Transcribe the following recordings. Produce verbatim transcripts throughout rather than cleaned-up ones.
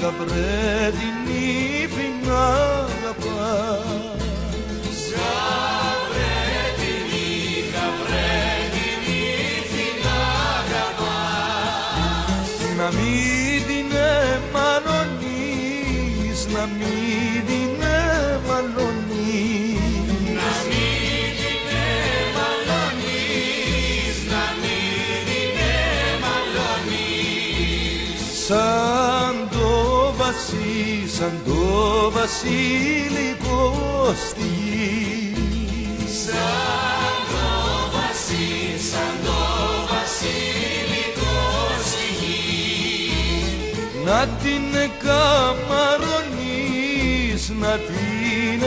γαμπρέ την ύφη να αγαπάς. Γαμπρέ την ύφη, γαμπρέ την ύφη να αγαπάς. Να μην την εμαλώνεις, να μην την εμαλώνεις, να μην την εμαλώνεις, να μην την εμαλώνεις. σαν το βασί, σαν το βασίλικο στη γη, σαν το βασί, σαν το βασίλικο στη γη. να την εκαμαρώνεις, να την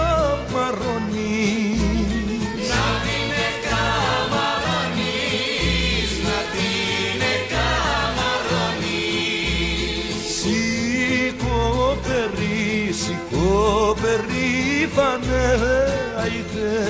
εκαμαρώνεις, Να την εκαμαρώνεις, να την εκαμαρώνεις. σήκω περί, σήκω περήφανε αϊτέ,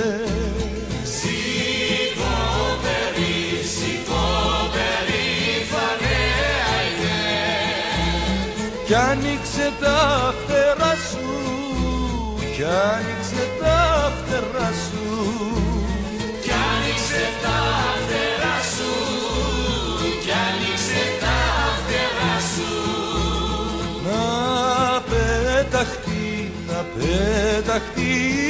Σήκω περί, σήκω περήφανε αϊτέ. κι άνοιξε τα φτερά σου, κι άνοιξε τα φτερά σου, Κι άνοιξε τα φτερά σου, κι άνοιξε τα φτερά σου. να πεταχτεί, να πεταχτεί